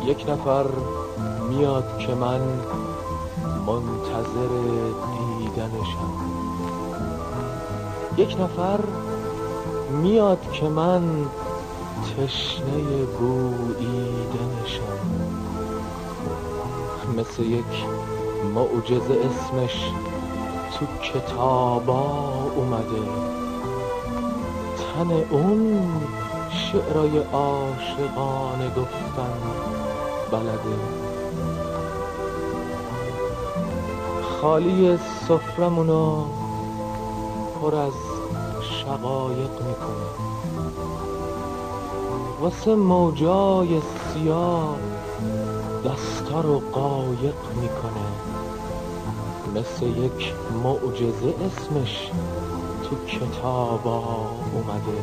یک نفر میاد که من منتظر دیدنشم. یک نفر میاد که من تشنه بوییدنشم. مثل یک معجزه اسمش تو کتابا اومده، تن اون شعرای عاشقانه گفتن بلده. خالی سفرمونو پر از شقایق میکنه، واسه موجای سیاه دستا رو قایق میکنه. مثل یک معجزه اسمش تو کتابا اومده،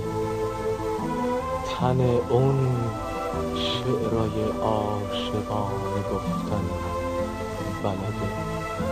تن اون شعرای عاشقانه گفتن بلده.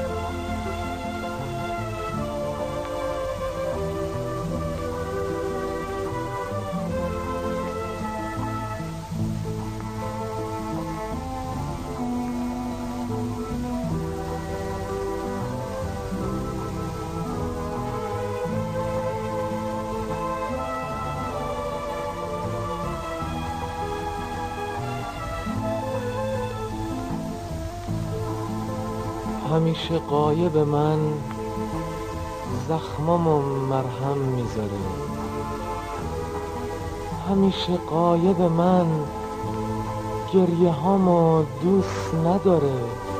همیشه غایب من زخمامو مرهم میذاره، همیشه غایب من گریه هامو دوست نداره.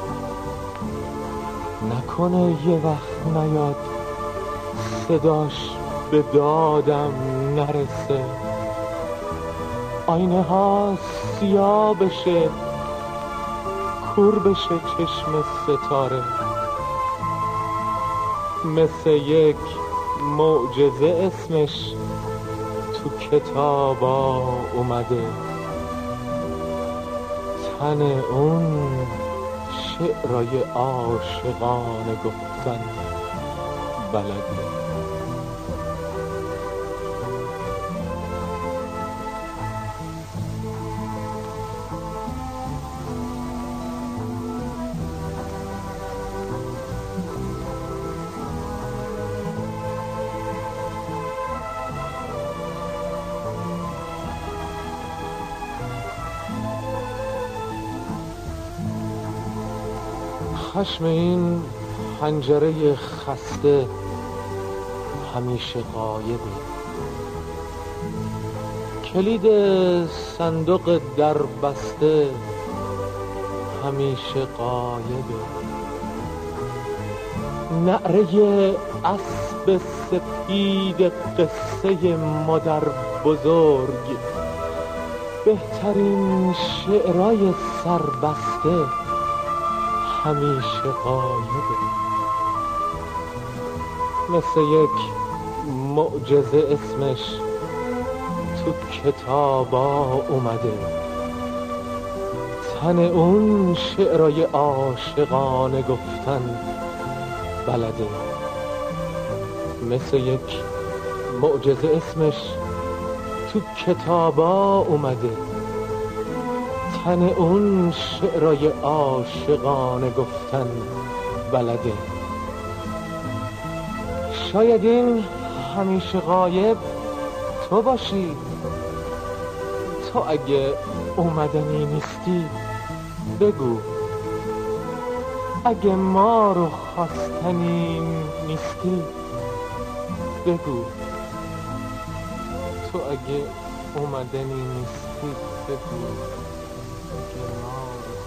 نکنه یه وقت نیاد صداش به دادم نرسه، آینه ها سیاه بشه، کور بشه چشم ستاره. مثل یک معجزه اسمش تو کتابا اومده، تن اون شعرای عاشقانه گفتن بلده. خشم این حنجره خسته همیشه غایبه، کلید صندوق در بسته همیشه غایبه. نعره اسب سپید قصه مادر بزرگ، بهترین شعرهای سربسته همیشه غایبه. مثل یک معجزه اسمش تو کتابا اومده، تن اون شعرای عاشقانه گفتن بلده. مثل یک معجزه اسمش تو کتابا اومده، تن اون شعرای عاشقانه گفتن بلده. شاید این همیشه غایب تو باشی، تو اگه اومدنی نیستی بگو، اگه ما رو خواستنی نیستی بگو، تو اگه اومدنی نیستی بگو، اگه ما رو